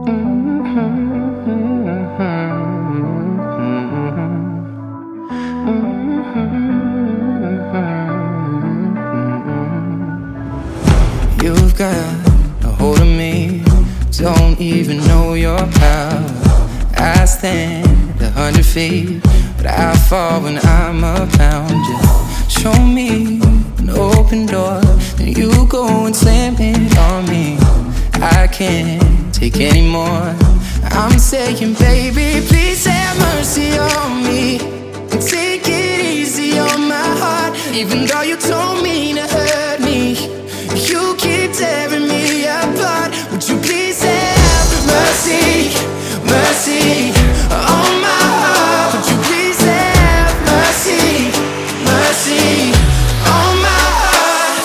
You've got a hold of me, don't even know your power. I stand 100 feet, but I fall when I'm around you. Show me an open door, then you go and slam it on me. I can't take anymore. I'm saying, baby, please have mercy on me and take it easy on my heart. Even though you told me to hurt me, you keep tearing me apart. Would you please have mercy, mercy on my heart? Would you please have mercy, mercy on my heart?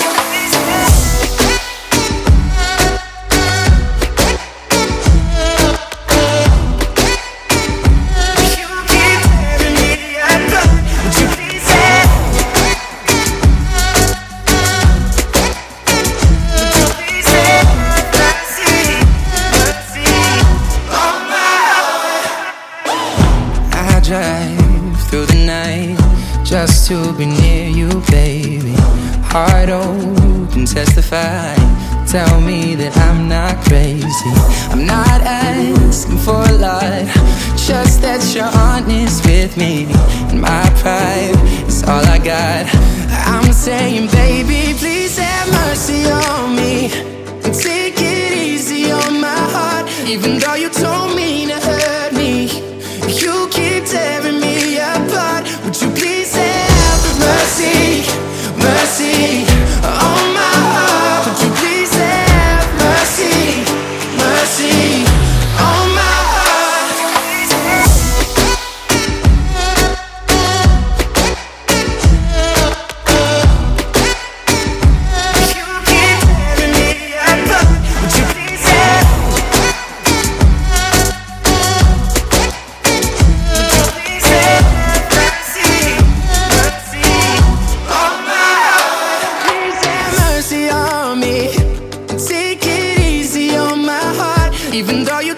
You keep tearing me apart. Would you please have drive through the night just to be near you, baby. Heart open, testify. Tell me that I'm not crazy. I'm not asking for a lot, just that you're honest with me. And my pride is all I got. I'm saying, baby, please have mercy on me and take it easy on my heart. Even though you told me to hurt me, you keep tearing me apart. Would you please have mercy, mercy on my heart? Would you please have mercy, mercy on my heart? You keep tearing me apart. Would you please have even though you